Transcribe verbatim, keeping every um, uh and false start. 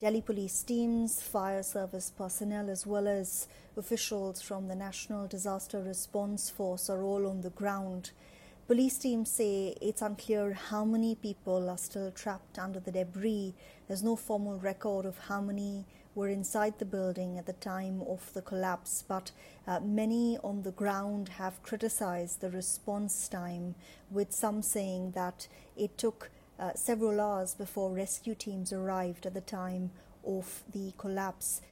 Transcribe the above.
Delhi police teams, fire service personnel, as well as officials from the National Disaster Response Force are all on the ground. Police teams say it's unclear how many people are still trapped under the debris. There's no formal record of how many were inside the building at the time of the collapse, but uh, many on the ground have criticized the response time, with some saying that it took uh, several hours before rescue teams arrived at the time of the collapse.